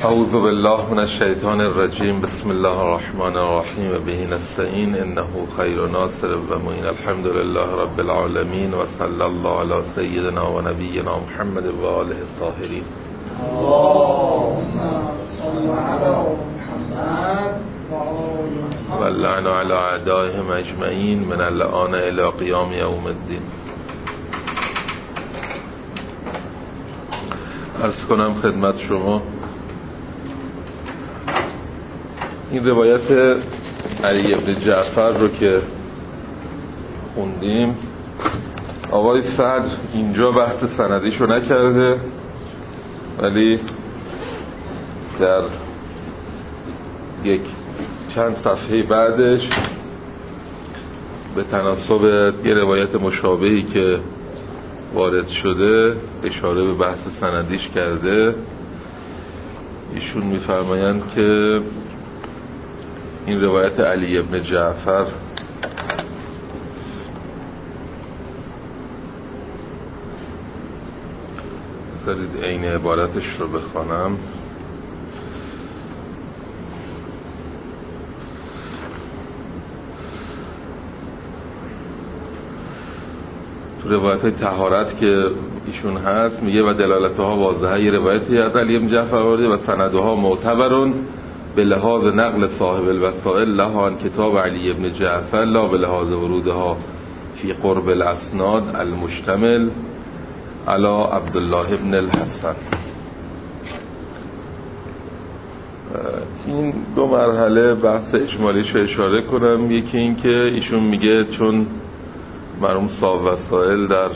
اعوذ بالله من الشیطان الرجیم. بسم الله الرحمن الرحیم و به نستعین انه خیر ناصر و معین. الحمد لله رب العالمین و صلی الله علی سیدنا و نبینا محمد و آله الطاهرین. اللهم صل علی محمد و اللعن علی اعدائهم اجمعین من الآن الی قیام یوم الدین. عرض کنم خدمت شما این روایت علی بن جعفر رو که خوندیم، آقای سعد اینجا بحث سندیشو نکرده، ولی در یک چند صفحه بعدش به تناسب یه روایت مشابهی که وارد شده اشاره به بحث سندیش کرده. ایشون میفرمایند که این روایت علی ابن جعفر بذارید عین عبارتش رو بخوانم. تو روایت طهارت که ایشون هست میگه و دلالتها واضحه. یه روایتی از علی ابن جعفر آورده و سندها معتبرون به لحاظ نقل صاحب الوسائل لها کتاب علی ابن جعفر لا به لحاظ ورودها فی قرب الاسناد المشتمل علی عبدالله ابن الحسن. این دو مرحله بحث اجمالیش رو اشاره کنم. یکی این که ایشون میگه چون مرحوم صاحب وسائل در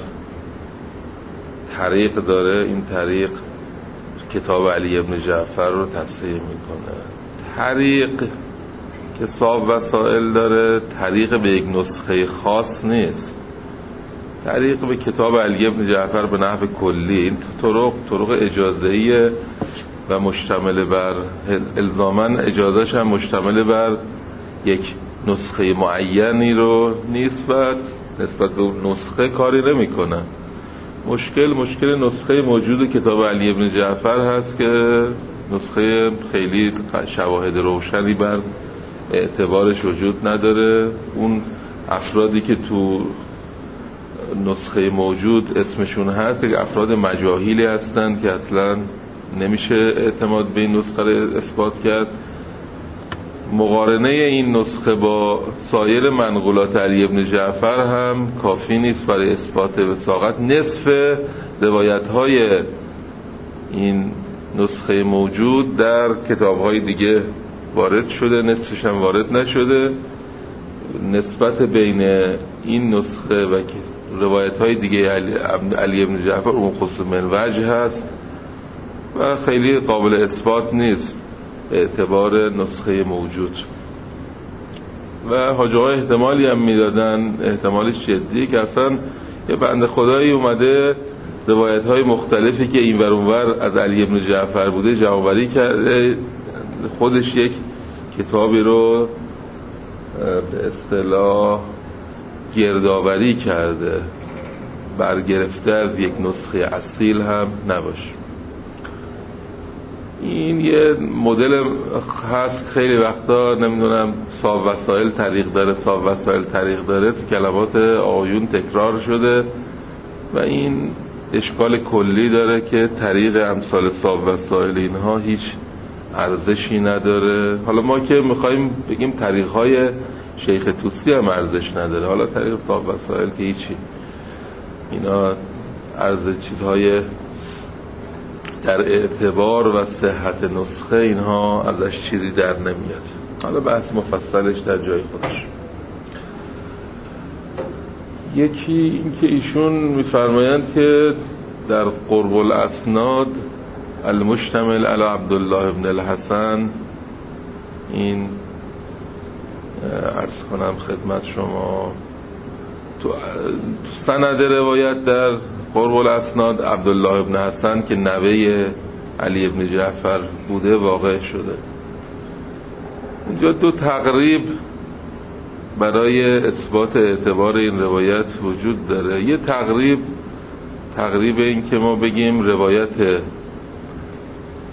طریق داره، این طریق کتاب علی ابن جعفر رو تصحیح میکنه. طریق که صاحب وسائل داره طریق به یک نسخه خاص نیست، طریق به کتاب علی ابن جعفر به نحو کلی. این طرق اجازه‌ایه و مشتمل بر الزاماً اجازهش هم مشتمل بر یک نسخه معینی رو نیست و نسبت به نسخه کاری نمی‌کنه. مشکل نسخه موجود کتاب علی ابن جعفر هست که نسخه خیلی شواهد روشنی بر اعتبارش وجود نداره. اون افرادی که تو نسخه موجود اسمشون هست که افراد مجاهیلی هستند که اصلا نمیشه اعتماد به این نسخه رو اثبات کرد. مقارنه این نسخه با سایر منقولات علی ابن جعفر هم کافی نیست برای اثبات وثاقت. نصف روایت‌های این نسخه موجود در کتاب‌های دیگه وارد شده، نصفش هم وارد نشده. نسبت بین این نسخه و روایت‌های دیگه علی ابن جعفر اون خصوص من وجه هست و خیلی قابل اثبات نیست اعتبار نسخه موجود. و حاجی ها احتمالی هم میدادن، احتمالش جدیه، که اصلا یه بنده خدایی اومده روایت های مختلفی که این ور اون ور از علی ابن جعفر بوده جمع‌آوری کرده، خودش یک کتابی رو به اصطلاح گردآوری کرده، برگرفته از یک نسخه اصیل هم نباشه. این یه مدل هست خیلی وقتا، نمیدونم صاحب وسائل طریق داره کلمات آیون تکرار شده و این اشکال کلی داره که طریق امثال صاحب وسائل اینها هیچ ارزشی نداره. حالا ما که میخوایم بگیم طریقهای شیخ طوسی هم ارزش نداره، حالا طریق صاحب وسائل که هیچی، اینا ارزش چیزهای در اعتبار و صحت نسخه اینها ازش چیزی در نمیاد. حالا بحث مفصلش در جای خودش. یکی این که ایشون میفرمایند که در قرب الاسناد المشتمل علی عبدالله ابن الحسن، این عرض کنم خدمت شما تو سند روایت در قرب الاسناد عبدالله ابن حسن که نوه علی ابن جعفر بوده واقع شده. اینجا دو تقریب برای اثبات اعتبار این روایت وجود داره. یه تقریب این که ما بگیم روایت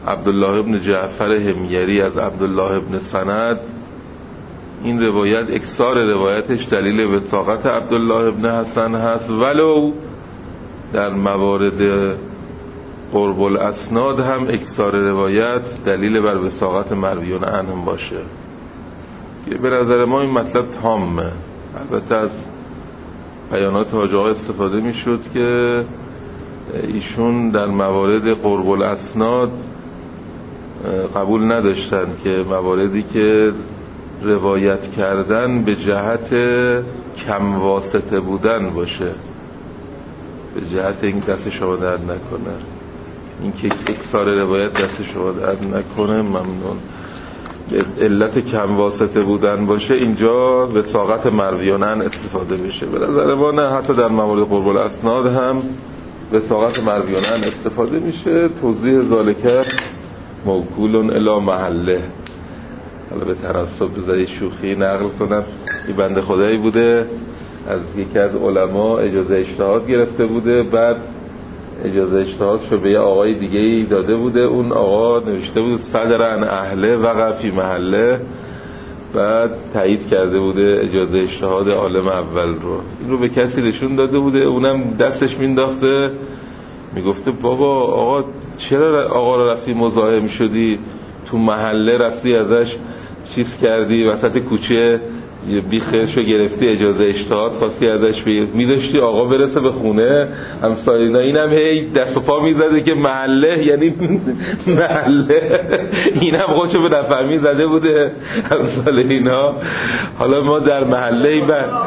عبدالله ابن جعفر حمیری از عبدالله ابن سند، این روایت اکثار روایتش دلیل وثاقت عبدالله ابن حسن هست، ولو در موارد قرب الاسناد هم اکثار روایت دلیل بر وثاقت مرویون عنهم باشه. به نظر ما این مطلب تامه. البته از بیانات حاجی آقا استفاده می شد که ایشون در موارد قرب الاسناد قبول نداشتن که مواردی که روایت کردن به جهت کم واسطه بودن باشه، به جهت این دست شما درد نکنه، این که اکثار روایت دست شما درد نکنه، ممنون، به علت کم واسطه بودن باشه، اینجا وثاقت مرویان استفاده بشه. به نظر ما نه، حتی در موارد قرب الاسناد هم وثاقت مرویان استفاده میشه. توضیح ذالکه موکول الی محله. حالا به تناسب بذاری شوخی نقل کنم، این بنده خدایی بوده از یکی از علما اجازه اجتهاد گرفته بوده، بعد اجازه اجتهادشو به یه آقای دیگه ای داده بوده، اون آقا نوشته بود صدرن اهله وقع فی محله، بعد تایید کرده بوده اجازه اجتهاد عالم اول رو. این رو به کسی نشون داده بوده، اونم دستش مینداخته میگفته بابا آقا چرا آقا رو رفتی مزاحم شدی تو محله، رفتی ازش چیز کردی وسط کوچه بیخشو گرفتی اجازه اجتهاد خواستی ازش میداشتی آقا برسه به خونه همسایه‌ها. اینم هی دست و پا میزده که محله یعنی محله، اینم خودشو به نفهمی زده بوده همسایه‌ها. حالا ما در محله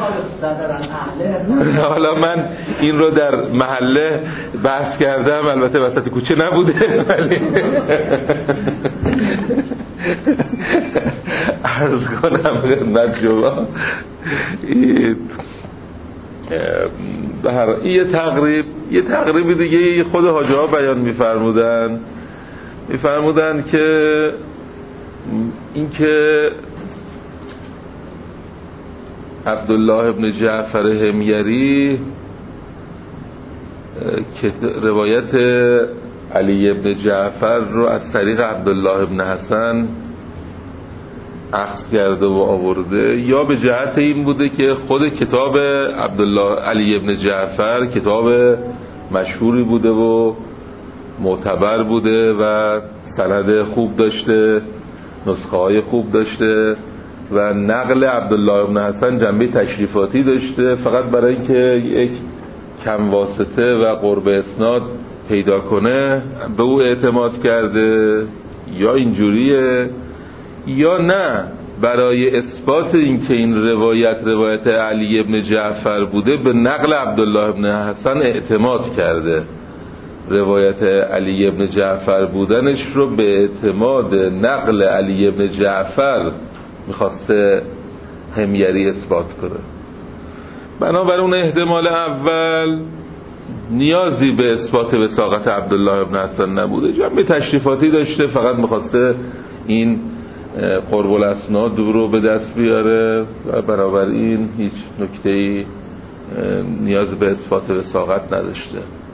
حالا من این رو در محله بحث کردم، البته وسط کوچه نبوده، ولی عرض کنم خدمت شما یه تقریب دیگه خود حاجی ها بیان میفرمودن که این که عبدالله ابن جعفر حمیری که روایت علی ابن جعفر رو از طریق عبدالله ابن حسن اخذ کرده و آورده، یا به جهت این بوده که خود کتاب عبدالله علی ابن جعفر کتاب مشهوری بوده و معتبر بوده و سند خوب داشته، نسخه های خوب داشته و نقل عبدالله ابن حسن جنبه تشریفاتی داشته، فقط برای اینکه یک کم واسطه و قرب اسناد پیدا کنه به او اعتماد کرده، یا اینجوریه یا نه برای اثبات اینکه این روایت علی ابن جعفر بوده به نقل عبدالله ابن حسن اعتماد کرده. روایت علی ابن جعفر بودنش رو به اعتماد نقل علی ابن جعفر میخواسته حمیری اثبات کنه. بنابراین اون احتمال اول نیازی به اثبات وثاقت عبدالله ابن حسن نبوده، جنبه تشریفاتی داشته، فقط میخواسته این قرب الاسناد رو به دست بیاره و بنابراین هیچ نکته‌ای نیاز به اثبات وثاقت نداشته.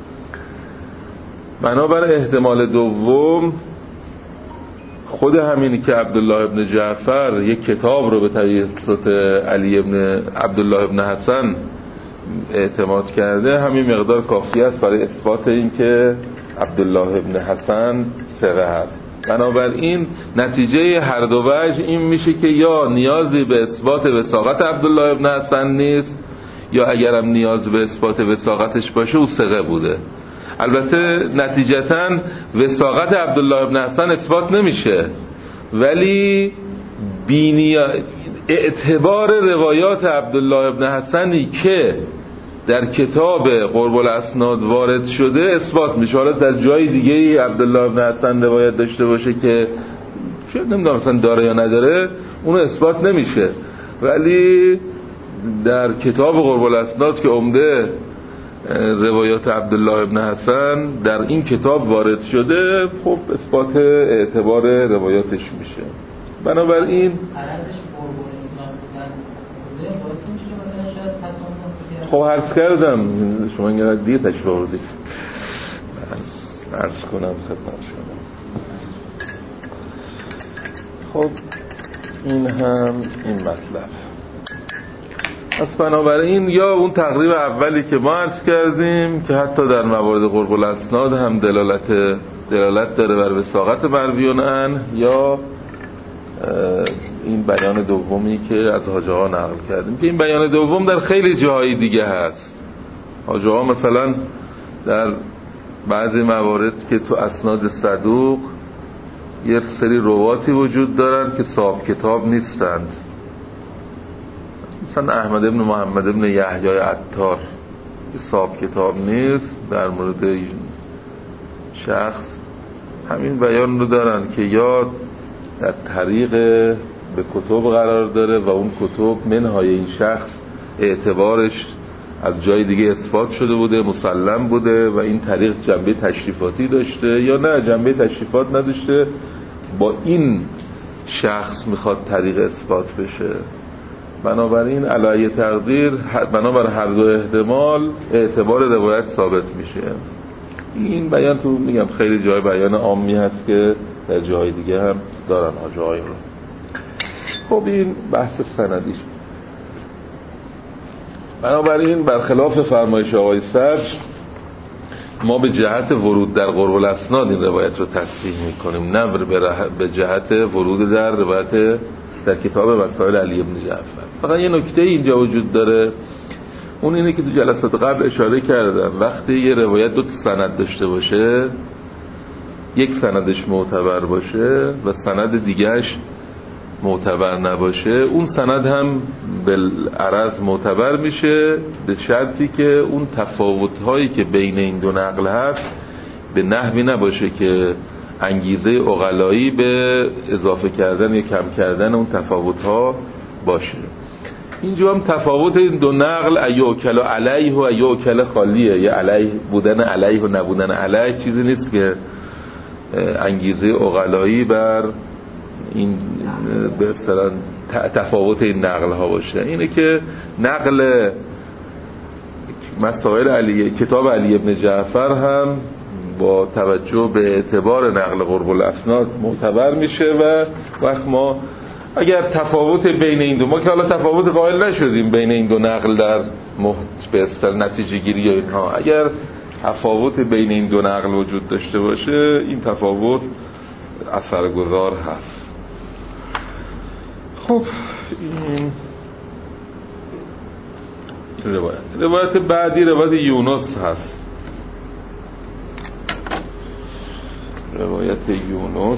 بنابراین احتمال دوم خود همینی که عبدالله ابن جعفر یک کتاب رو به توسط علی ابن عبدالله ابن حسن اعتماد کرده، همین مقدار کافی است برای اثبات این که عبدالله ابن حسن ثقه هست. بنابراین نتیجه هر دو وجه این میشه که یا نیازی به اثبات وثاقت عبدالله ابن حسن نیست، یا اگرم نیاز به اثبات وثاقتش باشه او ثقه بوده. البته نتیجتاً وثاقت عبدالله ابن حسن اثبات نمیشه، ولی اعتبار روایات عبدالله ابن حسنی که در کتاب قرب الاسناد وارد شده اثبات میشه. حالا در جای دیگه عبدالله ابن حسن روایت داشته باشه که شاید نمیدونم مثلا داره یا نداره، اونو اثبات نمیشه، ولی در کتاب قرب الاسناد که عمده روایات عبدالله ابن حسن در این کتاب وارد شده، خب اثبات اعتبار روایاتش میشه. بنابراین خب عرض کردم شما اینقدر دیگه تشریف آوردید، عرض کنم خدمت شما. خب این هم این مطلب. پس بنابراین یا اون تقریب اولی که ما عرض کردیم که حتی در موارد قرب الاسناد هم دلالت داره بر وثاقت مرویون عنه، یا این بیان دومی که از حاجی آقا نقل کردیم که این بیان دوم در خیلی جاهای دیگه هست. حاجی آقا مثلا در بعضی موارد که تو اسناد صدوق یک سری رواتی وجود دارن که صاحب کتاب نیستند، مثلا احمد ابن محمد ابن یحیی عطار که صاحب کتاب نیست، در مورد شخص همین بیان رو دارن که یا در طریق به کتب قرار داره و اون کتب منهای این شخص اعتبارش از جای دیگه اثبات شده بوده، مسلم بوده و این طریق جنبه تشریفاتی داشته، یا نه جنبه تشریفات نداشته، با این شخص میخواد طریق اثبات بشه. بنابراین علی تقدیر بنابر هر دو احتمال اعتبار روایت ثابت میشه. این بیان تو میگم خیلی جای بیان عامی هست که در جای دیگه هم دارن حاجی رو. خب این بحث سندیش. بنابراین برخلاف فرمایش آقای صدر ما به جهت ورود در قرب الاسناد این روایت رو تصحیح میکنیم، نه به جهت ورود در روایت در کتاب مسائل علی بن جعفر. فقط یه نکته اینجا وجود داره، اون اینه که تو جلسات قبل اشاره کردم وقتی یه روایت دو سند داشته باشه، یک سندش معتبر باشه و سند دیگهش معتبر نباشه، اون سند هم بالعرض معتبر میشه به شرطی که اون تفاوت‌هایی که بین این دو نقل هست به نحوی نباشه که انگیزه عقلایی به اضافه کردن یا کم کردن اون تفاوت‌ها باشه. اینجا هم تفاوت این دو نقل ایوکل علیه و ایوکل خالیه، یا علیه بودن علیه و نبودن علیه چیزی نیست که انگیزه عقلایی بر این به اصطلاح تفاوت این نقل ها باشه. اینه که نقل مسائل علی کتاب علی ابن جعفر هم با توجه به اعتبار نقل قرب الاسناد معتبر میشه و وقت ما اگر تفاوت بین این دو، ما که حالا تفاوت قائل نشدیم بین این دو نقل در به اصطلاح نتیجه گیری یا اینها، اگر تفاوت بین این دو نقل وجود داشته باشه این تفاوت اثرگذار هست. خب این روایت بعدی روایت یونس هست. روایت یونس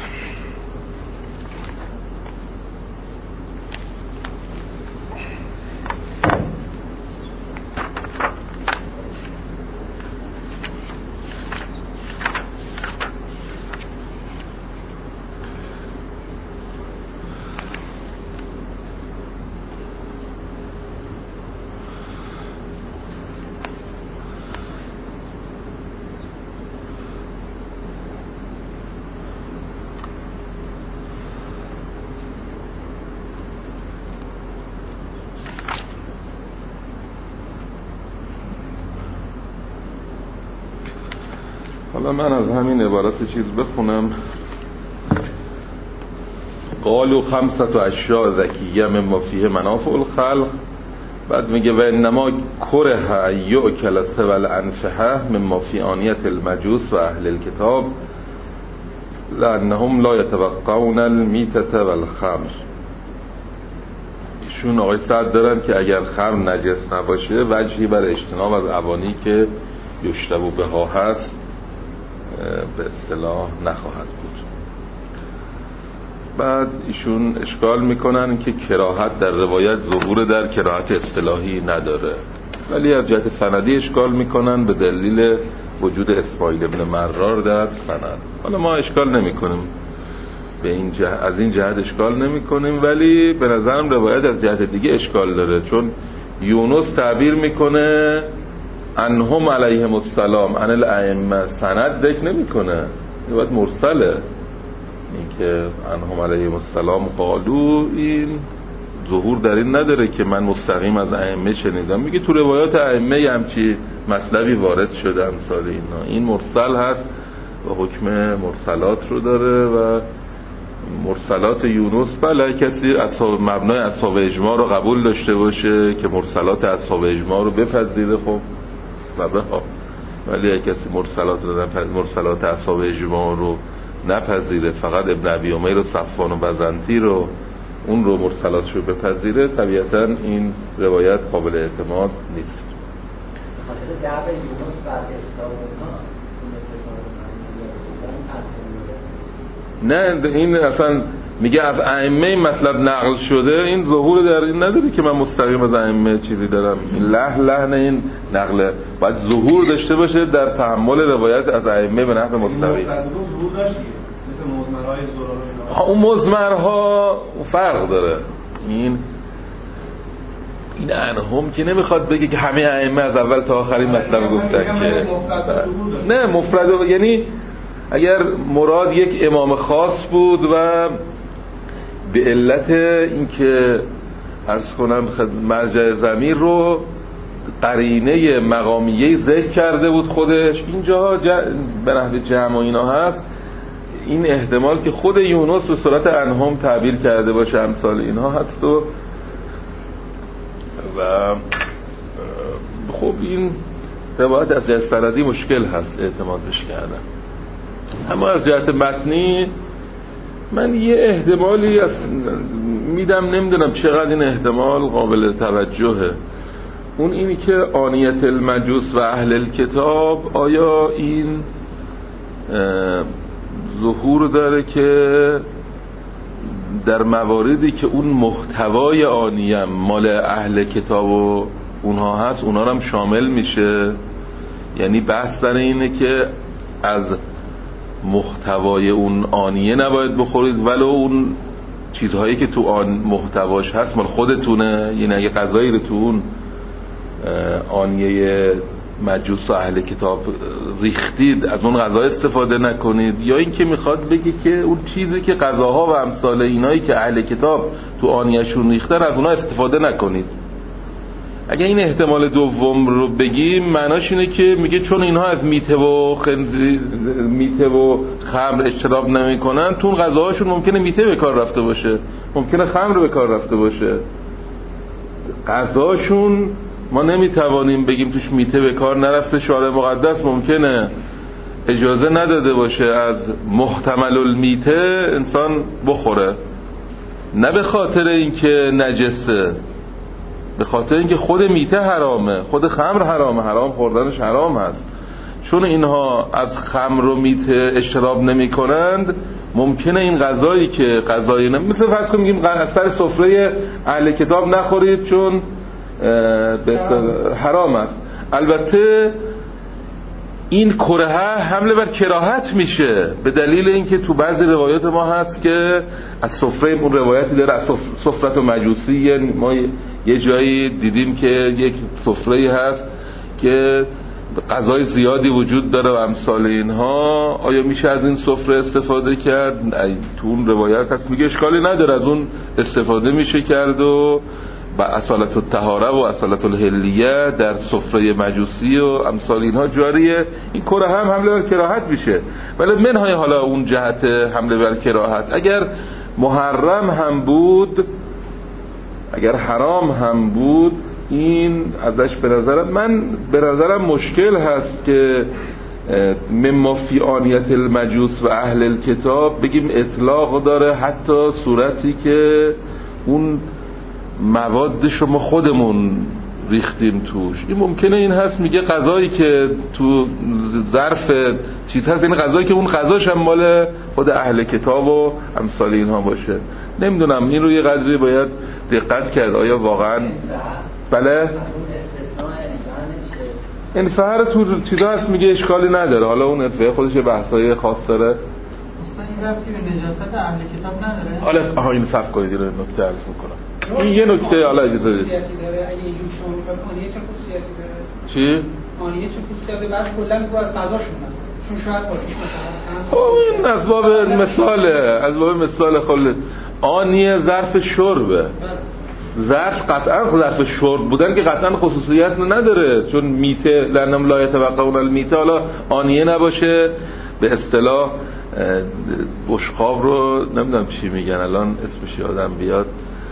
حالا من از همین عبارت چیز بخونم. قالوا خمسة اشیاء ذکیه مما فیه منافع الخلق، بعد میگه و انما کره یؤکل سوى الانفحه مما فی آنیة المجوس و اهل الكتاب لانهم لا يتوقعون المیتة والخمر. ایشون آقای سعد دارن که اگر خمر نجس نباشه وجهی بر اجتناب از اوانی که یشتبه بها هست به اصطلاح نخواهد بود. بعد ایشون اشکال میکنن که کراهت در روایت ظهور در کراهت اصطلاحی نداره، ولی از جهت سندی اشکال میکنن به دلیل وجود اسماعیل ابن مرار در سند. حالا ما اشکال نمیکنیم به این از این جهت اشکال نمیکنیم، ولی به نظرم روایت از جهت دیگه اشکال داره، چون یونس تعبیر میکنه انهم علیهم السلام ان الائمه، سند ذکر نمیکنه، این باید مرسله. این که انهم علیهم السلام قالو این ظهور در این نداره که من مستقیم از ائمه شنیدم، میگه تو روایات ائمه همچی مطلبی وارد شده امثال اینا. این مرسل هست و حکم مرسلات رو داره و مرسلات یونس بله کسی مبنای اصحاب اجماع رو قبول داشته باشه که مرسلات اصحاب اجماع رو بپذیره خب ولی کسی مرسلات اصحاب اجماع رو نپذیره فقط ابن ابی امیر و صفوان و بزنتی رو اون رو مرسلاتش رو بپذیره طبیعتا این روایت قابل اعتماد نیست. نه این اصلا میگه از ائمه مطلب نقل شده این ظهور در این نداره که من مستقیم از ائمه چیزی دارم این لحن این نقله باید ظهور داشته باشه در تحمل روایت از ائمه به نحو مستقیم. اون مضمرها فرق داره این انهم که نمیخواد بگه که همه ائمه از اول تا آخر این مطلب گفتن که نه مفرد یعنی اگر مراد یک امام خاص بود و به علت اینکه عرض کنم مرجع ضمیر رو قرینه مقامیه ذکر کرده بود خودش اینجا به نحو جمع و اینا هست این احتمال که خود یونس به صورت انهم تعبیر کرده باشه امثال اینها هست و خب این روایت از جهت سندی مشکل هست اعتمادش کردن. اما از جهت متنی من یه احتمالی میدم نمیدونم چقدر این احتمال قابل توجهه اون اینی که آنیت المجوس و اهل الکتاب آیا این ظهور داره که در مواردی که اون محتوای آنیم مال اهل کتاب و اونها هست اونها رو هم شامل میشه یعنی بحث در اینه که از محتوای اون آنیه نباید بخورید ولو اون چیزهایی که تو آن محتواش هست مال خودتونه یعنی اگه غذایی رو تو اون آنیه مجوس و اهل کتاب ریختید از اون غذا استفاده نکنید یا این که میخواد بگه که اون چیزی که غذاها و امثال اینایی که اهل کتاب تو آنیه‌شون ریختن از اونها استفاده نکنید. اگه این احتمال دوم رو بگیم معناش اینه که میگه چون اینها از میته و خمر اجتناب نمیکنن تو اون غذاهاشون ممکنه میته به کار رفته باشه ممکنه خمر به کار رفته باشه غذاشون ما نمیتوانیم بگیم توش میته به کار نرفته شارع مقدس ممکنه اجازه نداده باشه از محتمل المیته انسان بخوره نه به خاطر اینکه نجسه به خاطر اینکه خود میته حرامه خود خمر حرامه حرام خوردنش حرام هست چون اینها از خمر و میته اشتراب نمی کنند ممکنه این غذایی که غذایی مثل فرض کنیم میگیم از سر سفره اهل کتاب نخورید چون حرام است البته این کرهه حمله بر کراهت میشه به دلیل اینکه تو بعضی روایات ما هست که از سفره اون روایتی داره از سفرت و مجوسی ما یه جایی دیدیم که یک سفره هست که غذای زیادی وجود داره و امثال اینها آیا میشه از این سفره استفاده کرد تو اون روایت هست میگه اشکالی نداره از اون استفاده میشه کرد و اصالت الطهاره و اصالت الحلیه در سفره مجوسی و امثال اینها جاریه این کره هم حمله بر کراهت میشه ولی منهای حالا اون جهت حمله بر کراهت اگر محرم هم بود اگر حرام هم بود این ازش به نظرم مشکل هست که مما فی آنیت المجوس و اهل الکتاب بگیم اطلاق داره حتی صورتی که اون موادش رو ما خودمون ریختیم توش این ممکنه این هست میگه غذایی که تو ظرف چیز هست این غذایی که اون غذاش هم مال خود اهل کتاب و امثال اینها باشه نمیدونم این رو یه قدری باید دقت کرد آیا واقعا بله انفعال تو چیزا هست میگه اشکالی نداره حالا اون اتفاق خودش بحثای خاص داره این رفتی به نجاست اهل کتاب نداره حالا این صف کنید رو نکته عرض میکنم این یه نکته حالا اجازه بدید اگه اینجور شما آنیه چه خصوصیتی داره چی؟ آنیه چه خصوصیتی بعد کلا تو از غذاشون هست چون شاید باشه این از باب مثال خل آنیه ظرف شربه ظرف قطعا ظرف شرب بودن که قطعا خصوصیت نداره چون میته لنم لا یتوقعون المیته حالا آنیه نباشه به اصطلاح بشقاب رو نمیدونم چی میگن الان اسمش یادم بیاد،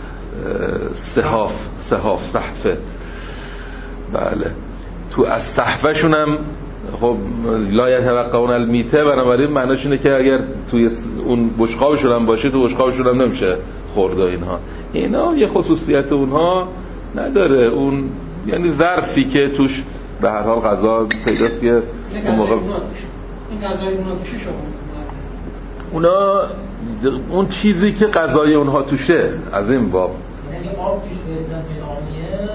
صحفه. بله، تو از صحفه‌شون هم خب لا یتوقعون المیته، بنابراین معناش اینه که اگر توی اون بشقابشون هم باشه تو بشقابشون هم نمیشه خورد. اینا یه خصوصیت اونها نداره، اون یعنی ظرفی که توش به هر حال غذا پیداست که اون موقع این غذای اونها توشه اونا اون چیزی که غذای اونها توشه از این باب یعنی آب توش بریزن توی آنیه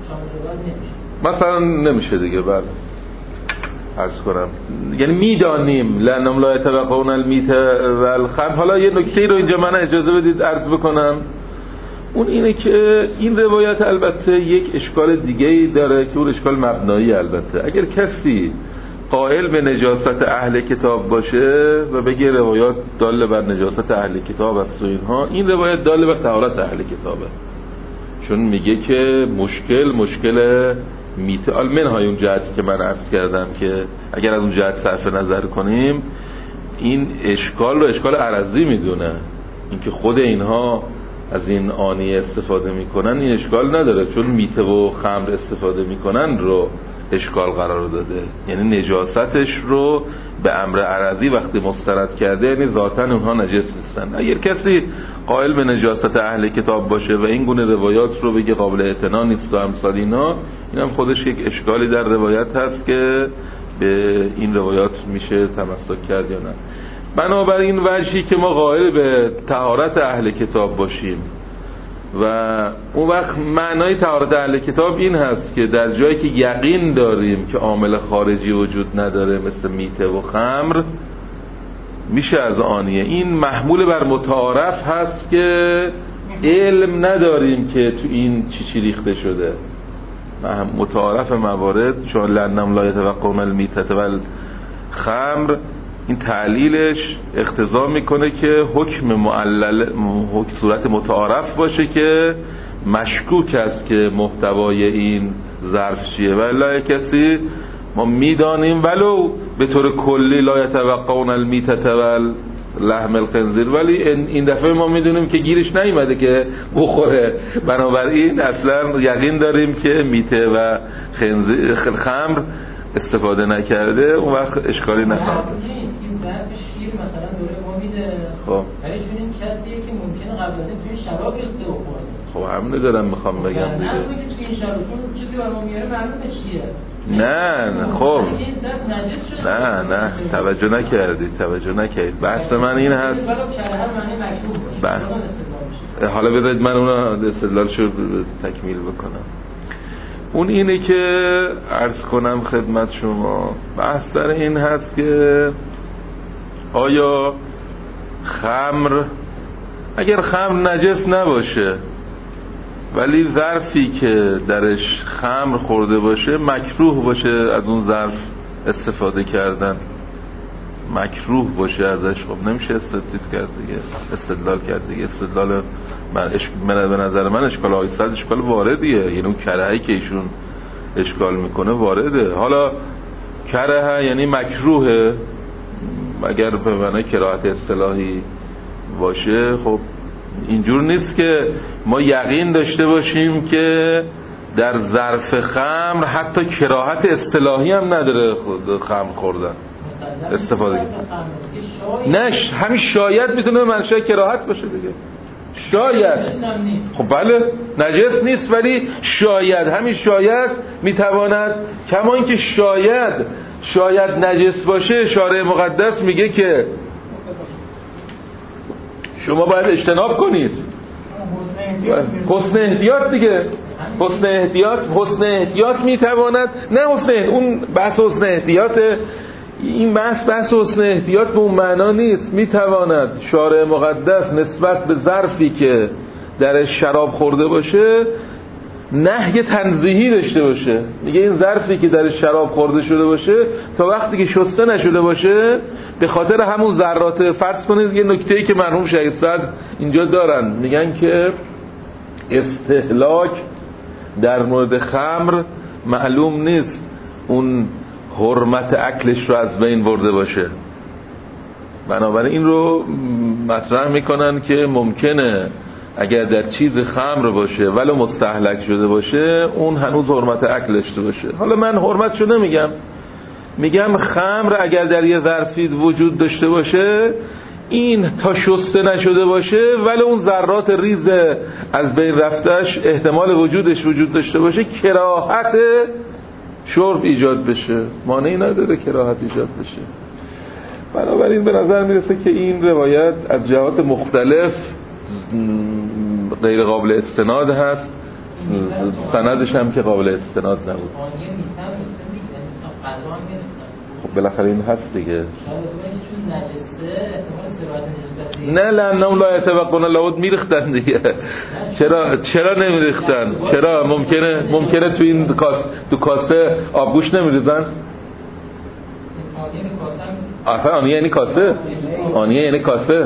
شامل مثلا نمیشه دیگه. بله عرض کنم یعنی میدانیم لانهم لا یتوقعون المیت و الخمر. حالا یه نکته رو اینجا من اجازه بدید عرض بکنم، اون اینه که این روایت البته یک اشکال دیگه‌ای داره که اون اشکال مبنایی. البته اگر کسی قائل به نجاست اهل کتاب باشه و بگه روایات داله بر نجاست اهل کتاب است و اینها، این روایت داله بر طهارت اهل کتابه، چون میگه که مشکل میته منهای اون جهتی که من عرض کردم که اگر از اون جهت صرف نظر کنیم این اشکال رو اشکال عرضی میدونه، اینکه خود اینها از این آنیه استفاده میکنن این اشکال نداره، چون میته و خمر استفاده میکنن رو اشکال قرار داده، یعنی نجاستش رو به امر عرضی وقتی مسترد کرده یعنی ذاتاً اونها نجس نیستن. اگر کسی قائل به نجاست اهل کتاب باشه و این گونه روایات رو بگه قابل اعتنا نیست و امثال اینا، این هم خودش یک اشکالی در روایت هست که به این روایات میشه تمسک کرد یا نه. بنابراین وجهی که ما قائل به طهارت اهل کتاب باشیم و اون وقت معنای طهارت اهل کتاب این هست که در جایی که یقین داریم که عامل خارجی وجود نداره مثل میته و خمر میشه از آنیه، این محمول بر متعارف هست که علم نداریم که تو این چی ریخته شده. متعارف موارد چون لانهم لا یتوقعون المیته و الخمر، این تعلیلش اقتضا میکنه که حکم معلل صورت متعارف باشه که مشکوک است که محتوای این ظرف چیه. ولی کسی ما میدانیم ولو به طور کلی لا یتوقعون المیته و لحم الخنزیر، ولی این دفعه ما میدونیم که گیرش نیومده که بخوره، بنابراین اصلا یقین داریم که میته و خمر استفاده نکرده، اون وقت اشکالی نخواهد. این ظرف شیر مثلا دوره ما میده، خب ولی چون این کسیه که ممکنه قبل از این توی شراب ریخته بخوره. خب همینه دارم میخوام بگم دیگه. نه که توی این شراب چون چیزی برام میاره معلومه چیه. نه خب نه توجه نکردید بحث من این هست. حالا بذارید من اون استدلالشو تکمیل بکنم. اون اینه که عرض کنم خدمت شما، بحث در این هست که آیا خمر اگر خمر نجس نباشه ولی ظرفی که درش خمر خورده باشه مکروه باشه از اون ظرف استفاده کردن، مکروه باشه ازش، خب نمیشه استدلال کرد دیگه. استدلال من به نظر من اشکال آیستد اشکال واردیه، یعنی اون کرهی که ایشون اشکال میکنه وارده. حالا کرهه یعنی مکروهه، اگر به معنی کراهت اصطلاحی باشه خب اینجور نیست که ما یقین داشته باشیم که در ظرف خمر حتی کراهت اصطلاحی هم نداره خود خمر خوردن استفاده نه همین شاید میتونه منشأ کراهت باشه دیگه، شاید. خب بله نجس نیست ولی شاید، همین شاید میتواند، کما اینکه شاید نجس باشه شارع مقدس میگه که شما باید اجتناب کنید. حسن احتیاط دیگه، حسن احتیاط میتواند، نه اون بحث حسن احتیاطه، این بحث حسن احتیاط به اون معنا نیست. میتواند شارع مقدس نسبت به ظرفی که درش شراب خورده باشه نهی تنزیهی داشته باشه، میگه این ظرفی که درش شراب خورده شده باشه تا وقتی که شسته نشده باشه به خاطر همون ذرات، فرض کنید یه نکته‌ای که مرحوم شهید صدر اینجا دارن، میگن که استهلاک در مورد خمر معلوم نیست اون حرمت اکلش رو از بین برده باشه. بنابراین این رو مطرح میکنن که ممکنه اگر در چیز خمر باشه ولو مستهلک شده باشه اون هنوز حرمت اکل داشته باشه. حالا من حرمتشو نمیگم، میگم خمر اگر در یه ظرفی وجود داشته باشه، این تا شسته نشده باشه ولی اون ذرات ریز از بین رفتش احتمال وجودش وجود داشته باشه، کراهت شرب ایجاد بشه، مانعی نداره کراهت ایجاد بشه. بنابراین به نظر میرسه که این روایت از جهات مختلف غیر قابل استناد هست، سندش هم که قابل استناد نبود. خب بالاخره این هست دیگه. نه لعنهم لا یتوقون لابد میریختن دیگه. چرا نمیریختن؟ چرا ممکنه تو این تو کاسه آبگوش نمیریزن؟ آنیه یعنی کاسه؟ آنیه یعنی کاسه؟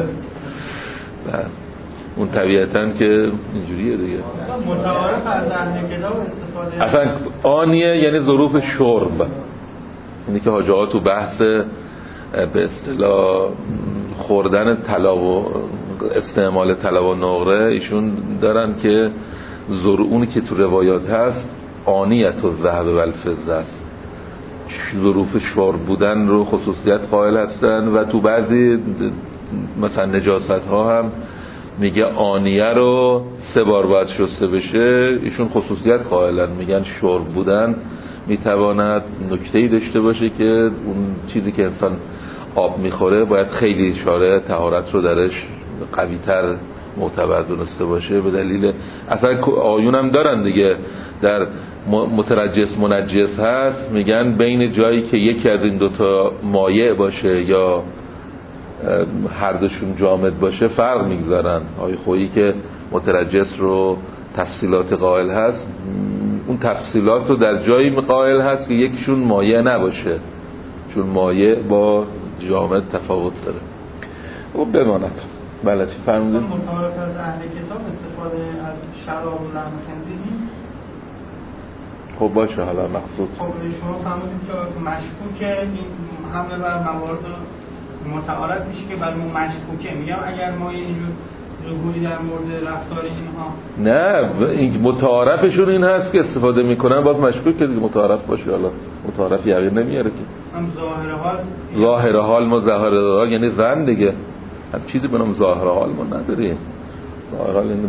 اون طبیعتاً که اینجوریه دیگه. متعارف از اهل کتاب استفاده اصلا آنیه یعنی ظروف شرب، اینی که حاجی ها تو بحث به اصطلاح خوردن طلا و استعمال طلا و نقره ایشون دارن که اونی که تو روایات هست آنیت الذهب و الفضه است، ظروف شرب بودن رو خصوصیت قائل هستن و تو بعضی مثلا نجاست ها هم میگه آنیه رو 3 بار باید شسته بشه، ایشون خصوصیت قائلن، میگن شرب بودن میتواند نکته‌ای داشته باشه که اون چیزی که انسان آب میخوره باید خیلی شارع طهارت رو درش قوی‌تر معتبر دونسته باشه، به دلیل اصلا آیون هم دارن دیگه در مترجس منجس هست، میگن بین جایی که یکی از این دوتا مایع باشه یا هر دوشون جامد باشه فرق میگذارن. آقای خویی که مترجس رو تفصیلات قائل هست، اون تفصیلات رو در جایی قائل هست که یکیشون مایع نباشه، چون مایع با جامد تفاوت داره. او بماند. بله چی فرمودید؟ متعارف از اهل کتاب استفاده از شراب و لحم خنزیر نیست؟ خب باشه حالا مقصود. خب شما فرمودید که مشکوکه این حمله بر موارد متعارف میشه که برای ما مشکوکه. میگم اگر ما اینجور ظهوری در مورد رفتار اینها نه این متعارفشون این هست که استفاده میکنن باز مشکوکه دیگه، متعارف باشه. حالا متعارف یقین نمیاره که هم ظاهر حال ما ظاهر حال یعنی زن دیگه، هم چیزی به نام ظاهر حال ما نداریم. ظاهر حال یعنی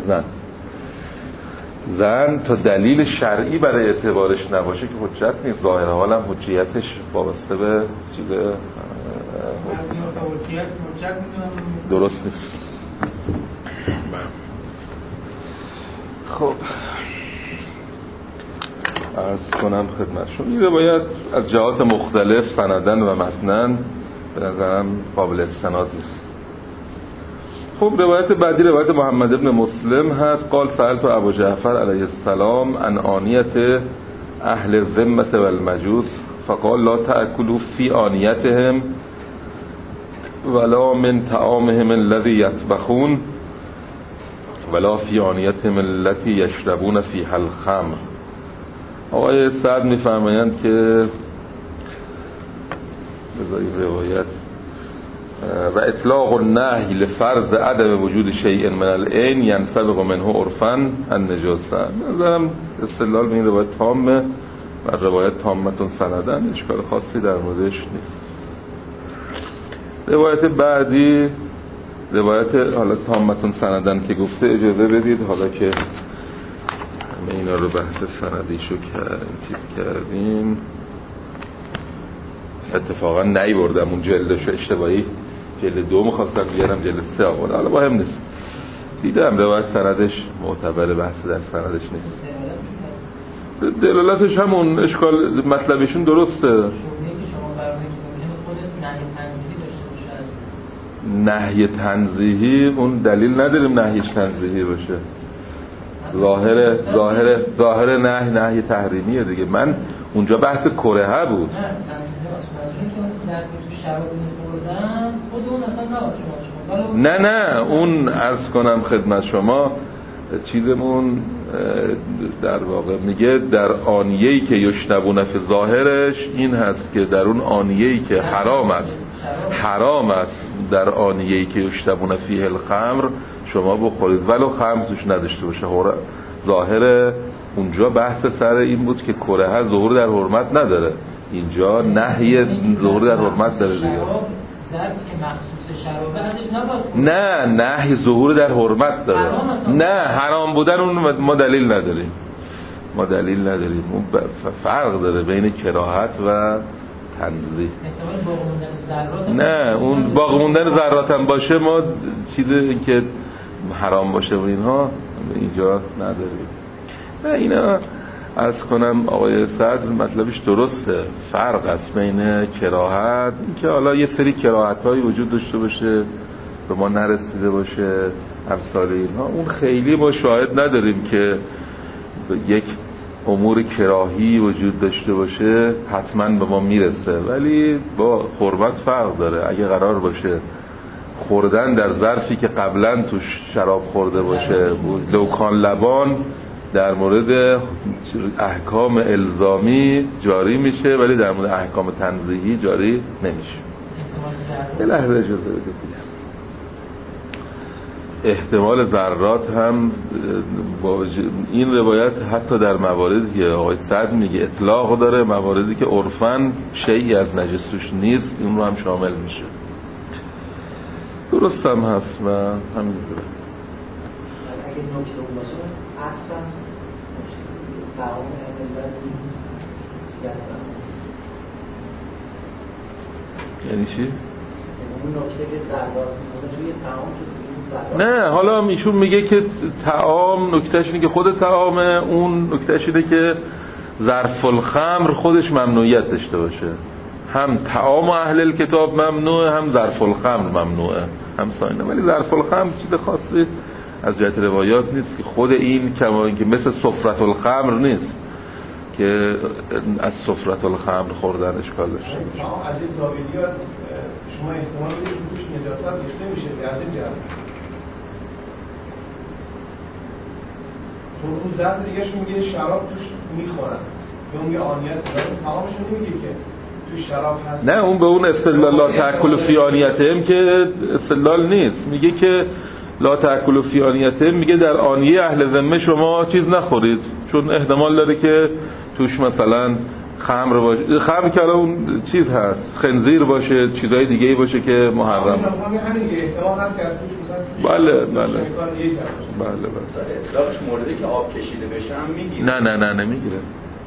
زن تا دلیل شرعی برای اعتبارش نباشه که حجت نیست. ظاهر حال هم حجیتش وابسته به چیز درست نیست. خب عرض کنم خدمتشون این روایت از جهات مختلف سندن و متنن به نظرم قابل استناد نیست. خب روایت بعدی روایت محمد ابن مسلم هست. قال سألت ابو جعفر علیه السلام عن آنیت اهل الذمة والمجوس فقال لا تأكلوا في آنیتهم ولا من طعامهم الذي يطبخون ولا في آنیتهم التي يشربون فيها الخمر. آقای سعد میفرمایند که بذارید روایت و اطلاق النهی لفرض عدم وجود شیء من العین ینسبق منه عرفا النجاسه. نظرم استدلال به این روایت تامه و روایت تامتون سندن، اشکال خاصی در موردش نیست. روایت بعدی روایت حالا تامتون سندن که گفته اجازه بدید حالا که همه اینا رو بحث سندیشو کردیم اتفاقا نیوردم اون جلدشو اشتباهی جلد 2 میخواستم بیارم جلد 3 آورد، حالا مهم نیست. دیدم روایت سندش معتبر، بحث در سندش نیست. دلالتش همون اشکال مطلبشون درسته. نهی تنزیهی اون دلیل نداریم نهیش تنزیهی باشه. ظاهر نهی تحریمیه دیگه. من اونجا بحث کرهه بود. نه اون عرض کنم خدمت شما چیزمون در واقع میگه در آنیه‌ای که یشنبون فی ظاهرش این هست که در اون آنیه‌ای که حرام است حرام است در آنیه‌ای که یشتبون فیه الخمر شما بخورید ولو خمر توش نداشته باشه. ظاهر اونجا بحث سر این بود که کره ظهور در حرمت نداره، اینجا نهی ظهور در حرمت داره دیگه. نه نهی ظهور در حرمت داره. نه حرام بودن اون ما دلیل نداریم، اون فرق داره بین کراهت و تنزیه. نه اون باقی موندن ذرات هم باشه ما چیزی که حرام باشه و اینها اینجا نداریم. نه اینا عرض کنم آقای صدر مطلبش درسته، فرق است بین کراهت، اینکه حالا یه سری کراهت‌هایی وجود داشته باشه به ما نرسیده باشه امثال اینها، اون خیلی ما شاهد نداریم که یک امور کراهی وجود داشته باشه حتما به ما میرسه، ولی با حرمت فرق داره. اگه قرار باشه خوردن در ظرفی که قبلا توش شراب خورده باشه لوکان لبان در مورد احکام الزامی جاری میشه ولی در مورد احکام تنزیهی جاری نمیشه. یه لحظه اجازه بدید. احتمال ذرات هم با این روایت حتی در مواردی که آقای سعد میگه اطلاق داره، مواردی که عرفاً شیئی از نجس توش نیست این رو هم شامل میشه. درست هم هست و همین دوره. اگه نکته اون باشه اصلا تعامل یعنی چی؟ اون نکته که ذرات توی تعامل نه حالا هم ایشون میگه که طعام نکتهش اینه که خود طعامه، اون نکتهش اینه که ظرف الخمر خودش ممنوعیت داشته باشه. هم طعام اهل کتاب ممنوعه هم ظرف الخمر ممنوعه هم ساینه، ولی ظرف الخمر چیز خاصی از جهت روایات نیست که خود این کما اینکه مثل سفرة الخمر نیست که از سفرة الخمر خوردن اشکال داشته. طعام از این زاویات شما احتمال میدید توش نجاست ریخته میشه از این جهت. تو اون زن دیگهش میگه شراب توش میخورن یا اون یه آنیت داره، تمامشون نمیگه که توش شراب هست. نه اون به اون استدلال لا تأکل فی آنیتهم که استدلال نیست، میگه که لا تأکل فی آنیتهم میگه در آنیه اهل ذمه شما چیز نخورید چون احتمال داره که توش مثلا خمر باشه، خمر که اون چیز هست خنزیر باشه چیزای دیگه‌ای باشه که محرم. بله اطلاقش موردی که آب کشیده بشه هم میگیره؟ نه نمیگیره.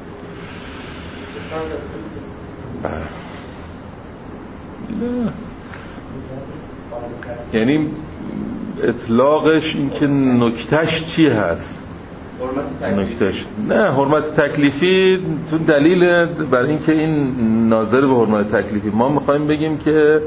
یعنی اطلاقش این که نکتهش چی هست؟ نکتهش نه حرمت تکلیفی تو دلیل بر این که این ناظر به حرمت تکلیفی ما میخوایم بگیم که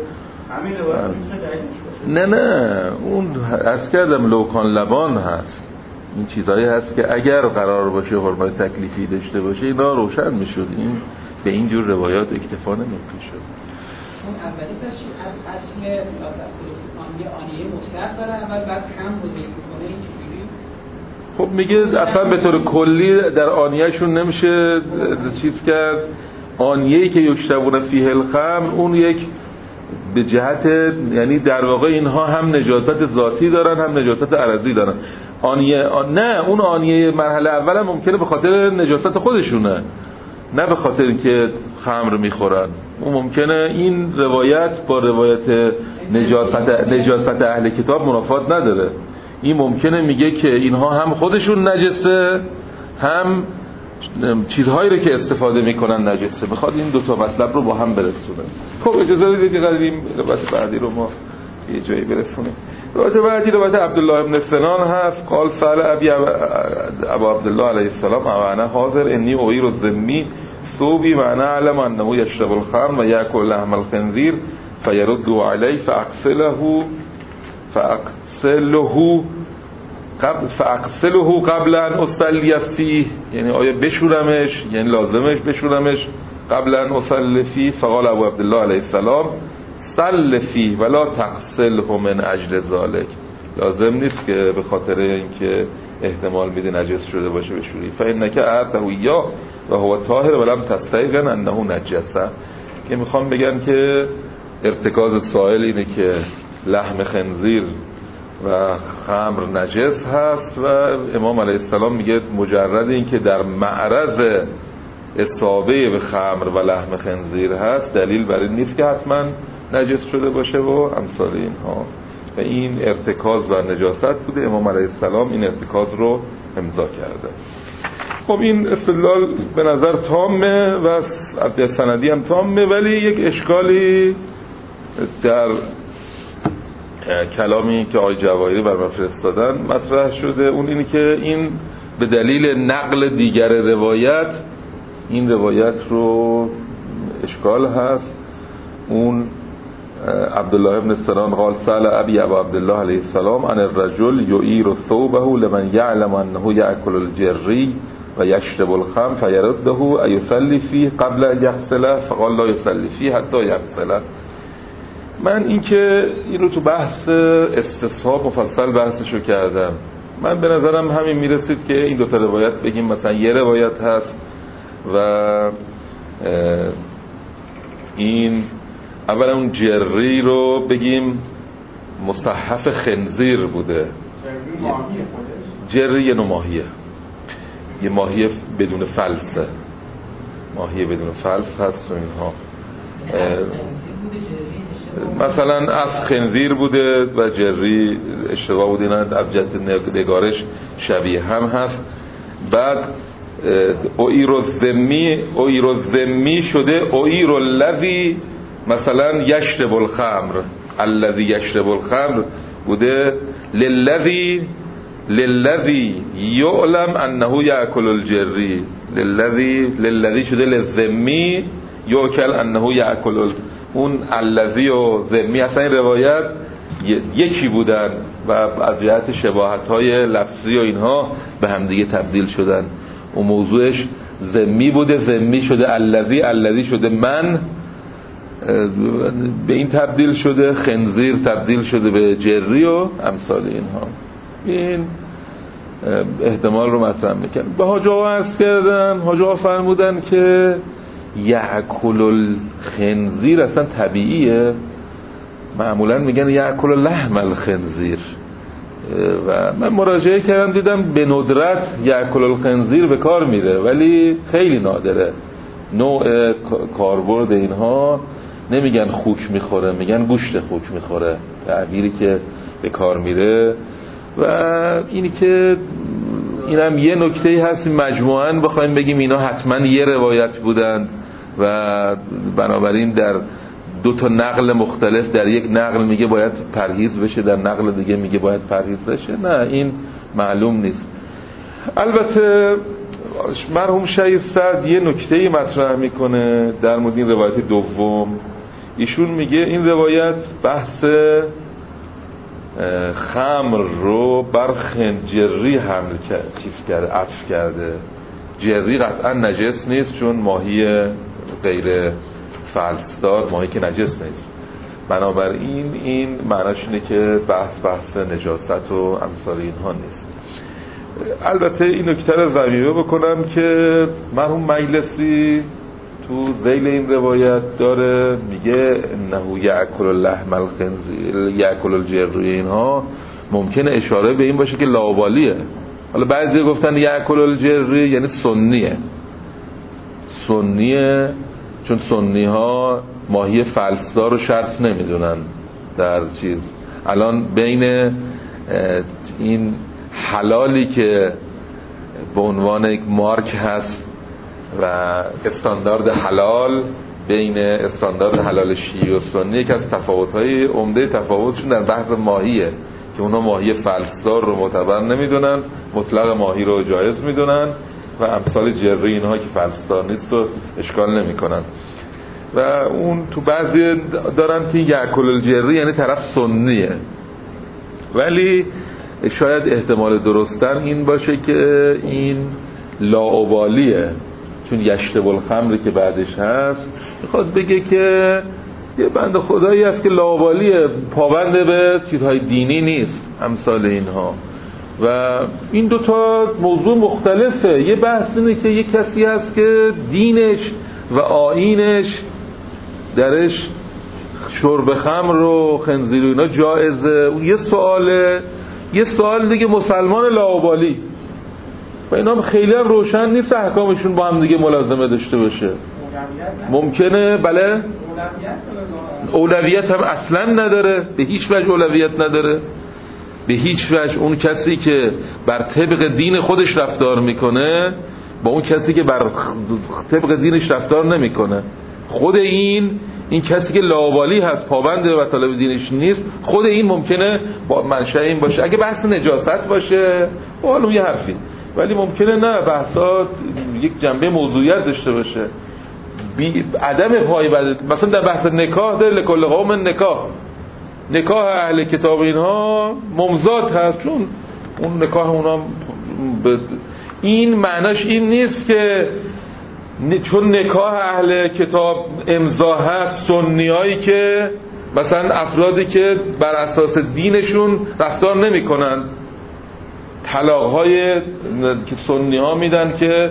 نه اون عرض کردم لوکان لبان هست، این چیزایی هست که اگر قرار باشه حرمت تکلیفی داشته باشه اینا روشن میشد، این به این جور روایات اکتفا نمیکنه شد. اون اولی اصل آنیه مطلق داره اول بعد کم بزرگ میکنه این چجوری؟ خب میگه اصلا به طور کلی در آنیهشون نمیشه چیز کرد. آنیه‌ای که یشتبون فیه الخمر اون یک به جهت یعنی در واقع اینها هم نجاست ذاتی دارن هم نجاست عرضی دارن. نه اون آنیه مرحله اول هم ممکنه به خاطر نجاست خودشونه نه به خاطر اینکه خمر میخورن. اون ممکنه این روایت با روایت نجاست اهل کتاب منافات نداره. این ممکنه میگه که اینها هم خودشون نجسه هم چیزهایی رو که استفاده میکنن نجسه، میخواد این دوتا مطلب رو با هم برسونه. خب اجازه بدید که قدیم روایت بعدی رو ما یه جایی برسونیم. روایت بعدی روایت عبدالله ابن سنان هست. قال سأل ابا عبدالله علیه السلام وانا حاضر انی اغیر الذمی ثوبی وانا اعلم انه یشرب الخمر و یاکل لحم الخنزیر فیرد علی فاغسله قبل ان اصلی فیه، یعنی آیا بشورمش یعنی لازمش بشورمش قبل ان اصلی فیه. فقال ابو عبدالله علیه السلام صل فیه ولا تغسله من اجل ذلك، لازم نیست که به خاطر اینکه احتمال میده نجس شده باشه بشوری. فانک اعطه ایاه و هو طاهر ولم تستيقن انه نجسه، که میخوام بگن که ارتکاز سائل اینه که لحم خنزیر و خمر نجس هست و امام علیه السلام میگه مجرد این که در معرض اصابه به خمر و لحم خنزیر هست دلیل برای نیست که حتما نجس شده باشه و امثال اینها. و این ارتکاز و نجاست بوده، امام علیه السلام این ارتکاز رو امضا کرده. خب این استدلال به نظر تامه و سندی هم تامه، ولی یک اشکالی در کلامی که آقای جواهری بر من فرستادن مطرح شده. اون اینه که این به دلیل نقل دیگر روایت این روایت رو اشکال هست. اون عبدالله ابن سنان قال سأل ابی ابا عبدالله علیه السلام عن الرجل یعیر ثوبه لمن یعلم انه یأکل الجری و یشرب الخمر فیرده ایصلی فیه قبل ان یغسله فقال لا یصلی فیه حتی یغسله. من این که این رو تو بحث استصحاب مفصل بحثشو کردم. من به نظرم همین میرسید که این دوتا روایت بگیم مثلا یه روایت هست و این اولا اون جری رو بگیم مصحف خنزیر بوده. جری یه نوع ماهیه، یه ماهی بدون فلسه، ماهی بدون فلس هست و اینها. مثلا از خنزیر بوده و جری اشتباه بوده، اینا از جهت نگارش شبیه هم هست. بعد اویر الذمی شده اویر الذی مثلا یشرب الخمر، الذی یشرب الخمر بوده للذی یعلم انه یأکل الجری، للذی شده للذمی یأکل انه یأکل. اون الذی و ذمی اصلا این روایت یکی بودن و از جهت شباهت‌های لفظی و اینها به هم دیگه تبدیل شدن. اون موضوعش ذمی بوده، ذمی شده الذی، الذی شده من، به این تبدیل شده. خنزیر تبدیل شده به جری و امثال اینها. این احتمال رو مطرح میکنم. به حاج آقا عرض کردم، حاج آقا فرمودن که یأکل الخنزیر اصلا طبیعیه. معمولا میگن یأکل لحم الخنزیر و من مراجعه کردم دیدم به ندرت یأکل الخنزیر به کار میره، ولی خیلی نادره. نوع کاربرد اینها نمیگن خوک میخوره، میگن گوشت خوک میخوره، تعبیری که به کار میره. و اینی که اینم یه نکته‌ای هست مجموعاً بخوایم بگیم اینا حتما یه روایت بودن و بنابراین در دو تا نقل مختلف در یک نقل میگه باید پرهیز بشه، در نقل دیگه میگه باید پرهیز بشه. نه، این معلوم نیست. البته مرحوم شهید سعد یه نکته‌ای مطرح میکنه در مورد این روایت دوم. ایشون میگه این روایت بحث خمر رو بر جری حمل کرده، عطف کرده. جری قطعا نجس نیست چون ماهی غیر فلسدار، ماهی که نجس نیست. بنابراین این معناش اینه که بحث نجاست و امثال اینها نیست. البته این نکته رو ضمیمه بکنم که مرحوم مجلسی تو ذیل این روایت داره میگه انه یأکل لحم الخنزیر یأکل الجری، اینها ممکنه اشاره به این باشه که لاابالیه. حالا بعضی گفتن یأکل الجری یعنی سنیه چون سنی ها ماهی فلسدار رو شرط نمیدونن در چیز. الان بین این حلالی که به عنوان یک مارک هست و استاندارد حلال، بین استاندارد حلال شیعی و سنی یک از تفاوت‌های عمده تفاوتشون در بحث ماهیه که اونا ماهی فلسدار رو معتبر نمیدونن، مطلق ماهی رو جایز میدونن و امثال جری اینها که فلسدار نیست رو اشکال نمیکنن. و اون تو بعضی دارن که یأکل الجری یعنی طرف سنیه، ولی شاید احتمال درستن این باشه که این لاابالیه، چون یشرب الخمر که بعدش هست میخواد بگه که یه بنده خدایی هست که لاابالیه، پابند به چیزهای دینی نیست، امثال اینها. و این دوتا موضوع مختلفه. یه بحث اینه که یه کسی هست که دینش و آیینش درش شرب خمر و خنزیر و اینا جایزه. اون یه سواله. یه سوال دیگه مسلمان لاابالی و اینا خیلی هم روشن نیست احکامشون با هم دیگه ملازمه داشته باشه. ممکنه بله اولویت هم اصلا نداره، به هیچ وجه اولویت نداره، به هیچ وجه. اون کسی که بر طبق دین خودش رفتار میکنه با اون کسی که بر طبق دینش رفتار نمیکنه، خود این کسی که لاابالی هست، پابند به مطالب دینش نیست، خود این ممکنه با منشأ این باشه. اگه بحث نجاست باشه حالا یه حرفی، ولی ممکنه نه بحثات یک جنبه موضوعیت داشته باشه. عدم پایبند مثلا در بحث نکاح در لکل قوم نکاح اهل کتاب اینها ممزاد هست، چون اون نکاح اونا این معناش این نیست که چون نکاح اهل کتاب امضا هست سنیایی که مثلا افرادی که بر اساس دینشون رفتار نمی کنن، طلاق‌های که سنی ها میدن که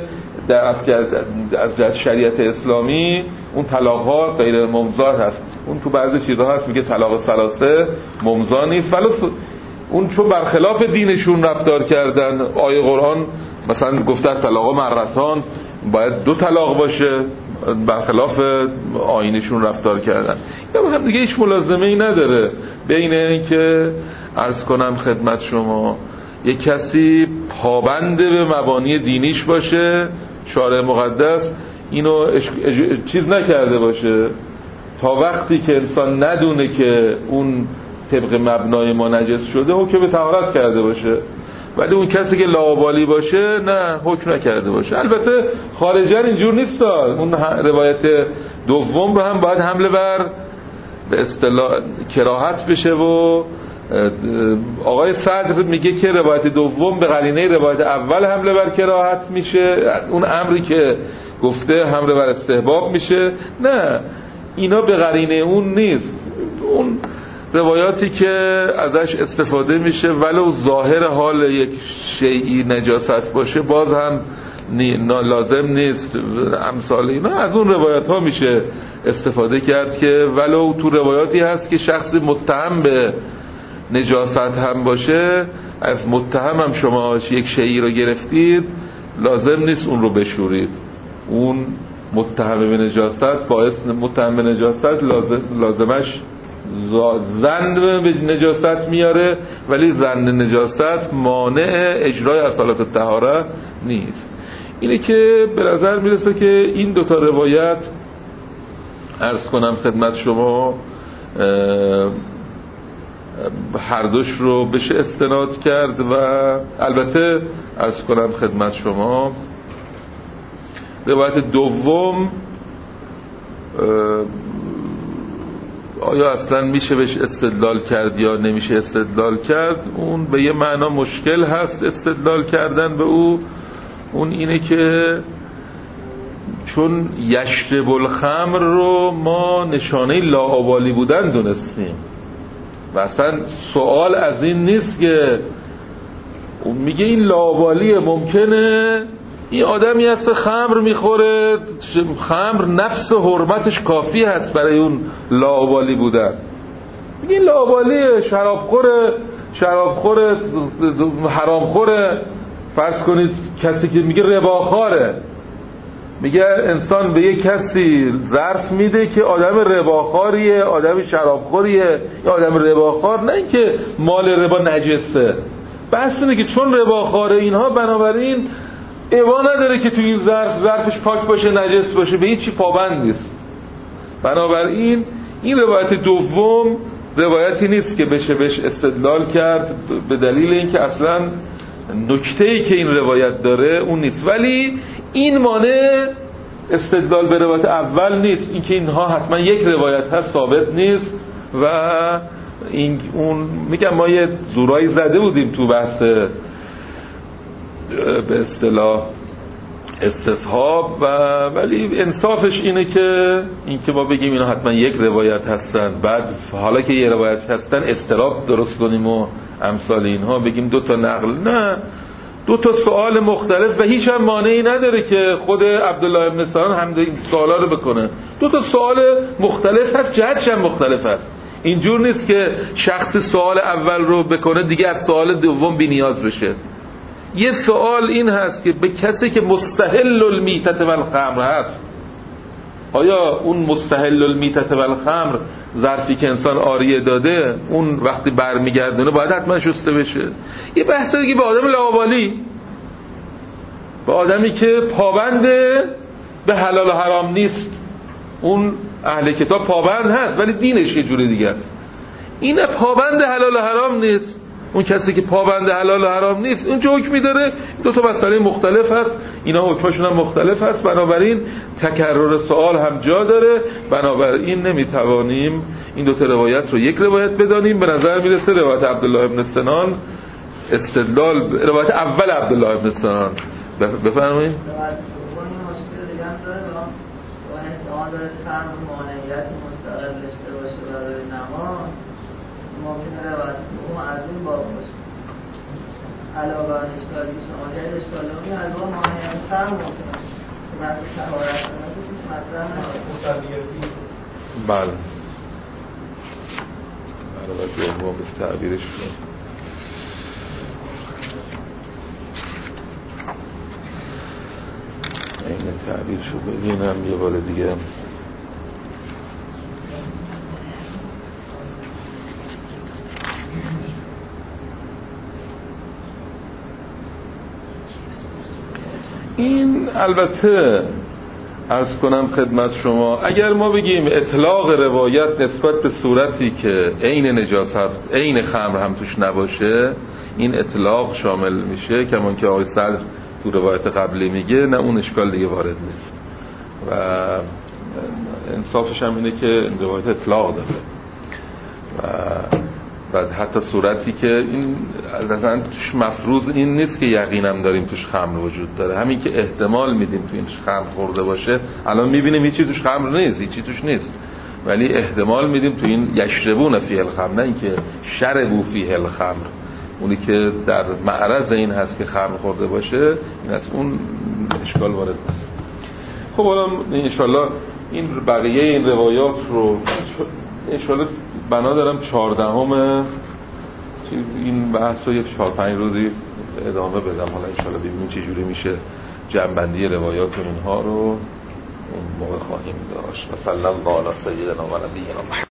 از شریعت اسلامی اون طلاق‌ها غیر ممضا هست. اون تو بعضی چیزها هست میگه طلاق ثلاثه ممضا نیست، ولی اون چون برخلاف دینشون رفتار کردن. آیه قرآن مثلا گفته طلاق مرتان باید 2 طلاق باشه، برخلاف آیینشون رفتار کردن. یا هم دیگه هیچ ملازمه ای نداره بین این که عرض کنم خدمت شما یک کسی پابند به مبانی دینیش باشه، شارع مقدس اینو چیز نکرده باشه، تا وقتی که انسان ندونه که اون طبق مبنای ما نجس شده حکم به طهارت کرده باشه، ولی اون کسی که لاابالی باشه نه حکم نکرده باشه. البته خارجن اینجور نیست، اون روایت دوم رو هم باید حمله بر به اصطلاح کراهت بشه و آقای صدر میگه که روایت دوم به قرینه روایت اول حمله بر کراهت میشه، اون امری که گفته حمله بر استحباب میشه. نه اینا به قرینه اون نیست، اون روایاتی که ازش استفاده میشه ولو ظاهر حال یک شیئی نجاست باشه باز هم لازم نیست. امثال اینا از اون روایات ها میشه استفاده کرد که ولو تو روایاتی هست که شخصی متهم به نجاست هم باشه، از متهم هم شما یک شیئی رو گرفتید لازم نیست اون رو بشورید. اون متهم به نجاست باعث متهم به نجاست لازمش ظن به نجاست میاره، ولی ظن نجاست مانع اجرای اصالت الطهاره نیست. اینه که به نظر میرسه که این 2 روایت عرض کنم خدمت شما هر دوش رو بشه استناد کرد و البته عرض کنم خدمت شما روایت دوم آیا اصلا میشه بهش استدلال کرد یا نمیشه استدلال کرد، اون به یه معنا مشکل هست استدلال کردن به اون اینه که چون یشرب الخمر رو ما نشانه لاابالی بودن دونستیم و اصلا سوال از این نیست که اون میگه این لاابالیه. ممکنه این آدمی هست خمر میخوره، خمر نفس حرمتش کافی هست برای اون لاابالی بودن. میگه این لاابالیه، شرابخوره، حرامخوره. فرض کنید کسی که میگه رباخواره، میگه انسان به یک کسی ظرف میده که آدم رباخوریه، آدم شرابخوریه یا آدم رباخوار، نه اینکه مال ربا نجسه. بحث اینه که چون رباخواره اینها بنابراین ایوا نداره که تو این ظرفش پاک باشه نجس باشه، به هیچی پابند نیست. بنابراین این روایت دوم روایتی نیست که بشه بهش استدلال کرد به دلیل اینکه اصلا نکته‌ای که این روایت داره اون نیست. ولی این مانع استدلال به روایت اول نیست، اینکه اینها حتما یک روایت هست ثابت نیست و این اون میگم ما یه زورایی زده بودیم تو بحث به اصطلاح استصحاب ولی انصافش اینه که ما بگیم اینا حتما یک روایت هستن، بعد حالا که یه روایت هستن اضطراب درست کنیم و امثال اینها بگیم 2 نقل. نه، 2 سوال مختلف و هیچ هم مانعی نداره که خود عبدالله ابن سلام هم این سوالا رو بکنه. دو تا سوال مختلف هست، جهتش هم مختلف هست. اینجور نیست که شخص سوال اول رو بکنه دیگه از سوال دوم بی نیاز بشه. یه سوال این هست که به کسی که مستحل المیتة و الخمر هست، آیا اون مستحل المیتة و الخمر ظرفی که انسان عاریه داده اون وقتی برمیگردونه باید حتما شسته بشه؟ یه بحث دیگه به آدم لاابالی، به آدمی که پابند به حلال و حرام نیست. اون اهل کتاب پابند هست ولی دینش یه جوری دیگه است. این پابند حلال و حرام نیست. اون کسی که پابند حلال و حرام نیست اون چه حکمی داره؟ دو تا مسئله مختلف هست، اینا حکمشون هم مختلف هست. بنابراین تکرر سوال هم جا داره. بنابراین نمیتوانیم این دو تا روایت رو یک روایت بدانیم. به نظر میرسه روایت عبدالله ابن سنان استدلال، روایت اول عبدالله ابن سنان. بفرمایید. داره خرم مانعیت مستقل داشته باشه برای نماز، ممکنه روایت دوم از این باب باشه. علاوه بر اشکالی که شما کرد، اشکال اون از با مانعیت خرم ممکنه که وقتی طهارت کنه که توش مطرح نشه. بله باید دوم به تعبیرش کنم. این تعبیر شو ببینم یه بار دیگه. این البته عرض کنم خدمت شما، اگر ما بگیم اطلاق روایت نسبت به صورتی که عین نجاست، عین خمر هم توش نباشه، این اطلاق شامل میشه، کمان که آقای صدر تو روایت قبلی میگه، نه اون اشکال دیگه وارد نیست و انصافش هم اینه که این روایت اطلاق داره و حتی صورتی که این اصلا توش مفروض این نیست که یقینم داریم توش خمر وجود داره، همین که احتمال میدیم تو این خمر خورده باشه. الان میبینیم هیچی توش خمر نیست، هیچی توش نیست، ولی احتمال میدیم تو این یشربون فیه الخمر، نه اینکه شربوا فیه الخمر، اونی که در معرض این هست که خمر خورده باشه این از اون اشکال وارد نیست. خب حالا انشالله این بقیه این روایات رو انشالله بنا دارم 14 این بحث رو یک 4-5 روزی ادامه بدم. حالا انشالله ببینیم چه جوری میشه جمع‌بندی روایات اینها رو اون موقع خواهیم داشت. مثلا الله علی سیدنا و نبینا